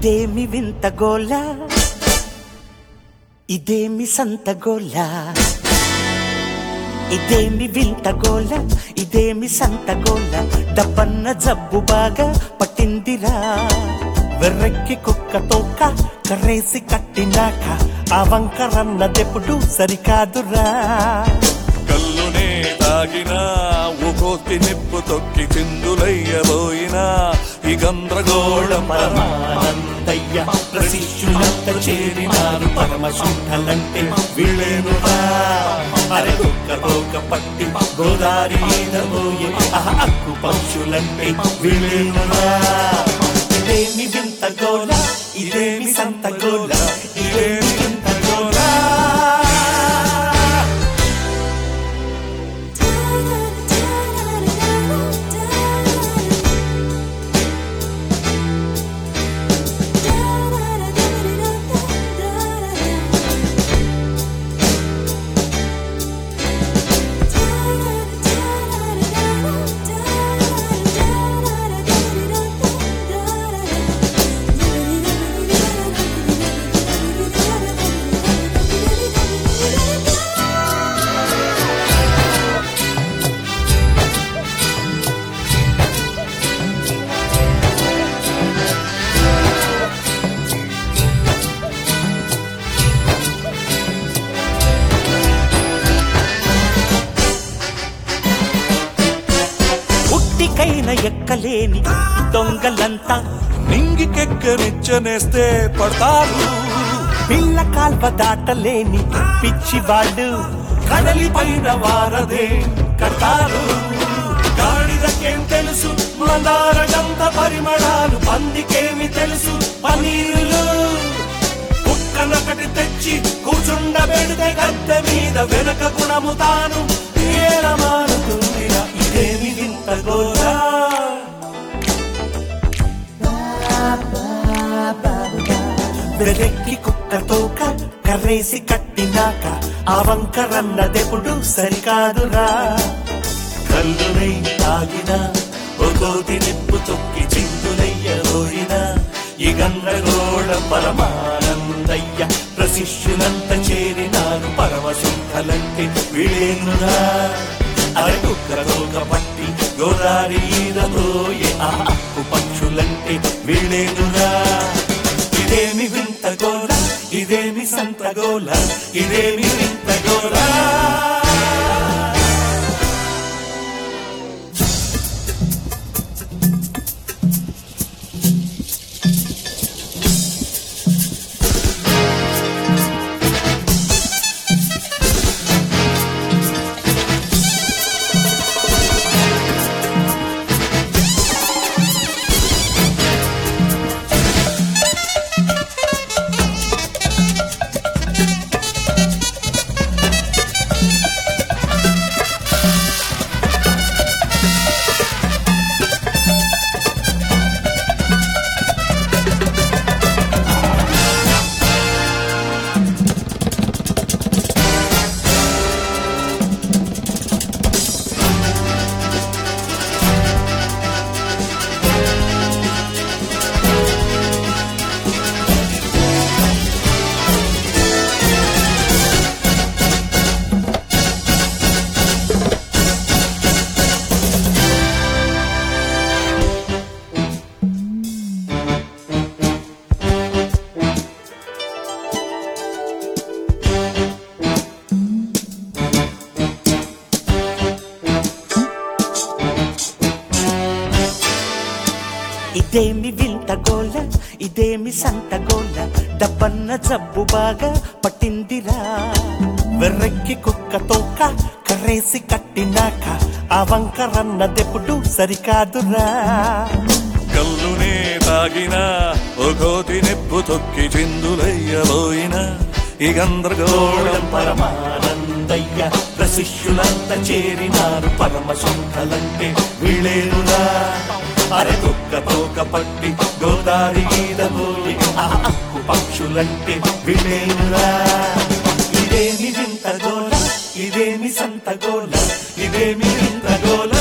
ఇదేమి వింత గోల, ఇదేమి సంత గోల, ఇదేమి వింత గోల, ఇదేమి సంత గోల, డబ్బన్న జబ్బు బాగా పట్టిందిరా. వెర్రెక్కి కుక్క తోక కర్రేసి కట్టినాక ఆ వంకరన్నదెప్పుడు సరికాదురా. కల్లునే తాగినా ఒకోతి నిప్పు తొక్కి చిందులయ్యబోయినా ఈ గంద్రగోళం పరమానందయ్య ప్రశిష్యులంత చేరినారు పరమశుద్ధలంటే వీళ్ళేనురా. అరే కుక్క తోక పట్టి గోదారి ఈదబోయే అక్కు పక్షులంటే వీళ్ళేనురా. ఇదేమి వింత గోల, ఇదేమి సంత గోల, ఇదేమి వింత గోల. ఉట్టికైన ఎక్కలేని దొంగలంతా నింగికెక్కనిచ్చనేస్తే పడతారు. పిల్ల కాల్వ దాటలేని పిచ్చివాళ్ళు కడలి పైన వారదే కడతారు. గాడిదకేం తెలుసు మందార గంధ పరిమళాలు, పందికేమి తెలుసు పనీరులు. కుక్కనొకటి తెచ్చి కూచుండబెడితే గద్దె మీద వెనక గుణము తాను ఎలా మారుతుందిరా. ఇదేమి వింత గోల, వెనక్కి కుక్క తోక కర్రేసి కట్టినాక ఆ వంకరన్నదెప్పుడు సరికాదురా. కల్లునై తాగినా ఒకోతి నిప్పు తొక్కి చిందులయ్యబోయినా ఈ గందరగోళం పరమానందయ్య ప్రశిష్యులంత చేరినారు పరమశుద్ధలంటే వీళ్ళేనురా. అరే కుక్క తోక పట్టి గోదారి ఈదబోయే అక్కు పక్షులంటే వీళ్ళేనురా. ఇదేమి వింత గోల, ఇదేమి సంత గోల, ఇదేమి వింత గోల. ఇదేమి వింత గోల, ఇదేమి సంత గోల, డబ్బన్న జబ్బు బాగా పట్టిందిరా. వెర్రెక్కి కుక్క తోక కర్రేసి కట్టినాక ఆ వంకరన్నదెప్పుడు సరికాదురా. కల్లునే తాగినా ఒకోతి నిప్పు తొక్కి చిందులయ్యబోయినా ఈ గందరగోళం పరమానందయ్య ప్రశిష్యులంత చేరినారు పరమశుద్ధలంటే వీళ్ళేనురా. అరే కుక్క తోక పట్టి గోదారి ఈదబోయే అక్కు పక్షులంటే వీళ్ళేనురా. ఇదేమి వింత గోల, ఇదేమి సంత గోల, ఇదేమి వింత గోల.